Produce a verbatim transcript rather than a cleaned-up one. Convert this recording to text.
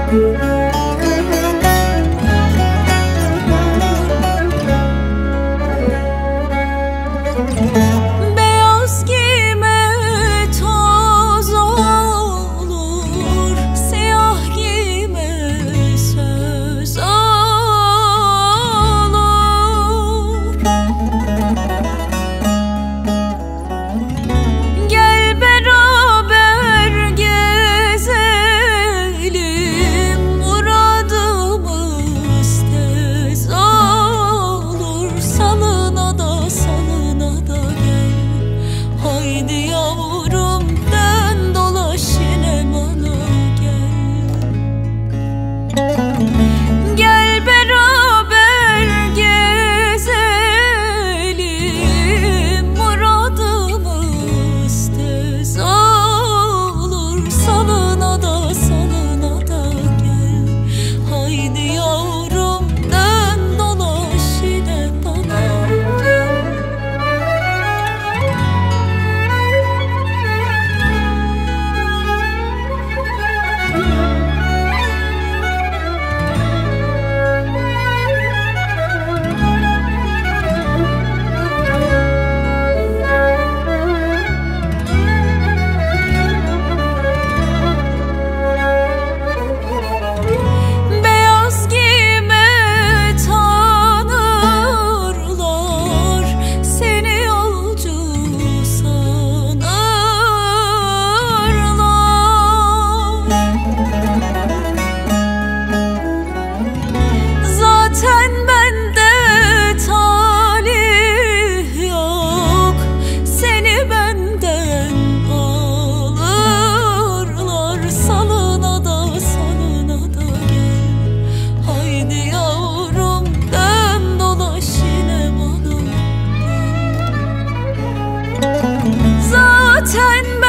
Beyaz giyme toz olur, siyah giyme söz olur. Gel beraber gezelim, muradımız tez olur. Salına da salına da gel, haydi yavrum dön dolaş yine bana gel. Gel beraber gezelim, muradımız tez olur. Salına da salına da gel, haydi yavrum dön dolaş yine bana gel. Beyaz giyme tanırlar, seni yolcu sanırlar. Zaten bende talih yok, seni benden alırlar. Salına da salına da gel, haydi yavrum dön dolaş yine bana gel. Zaten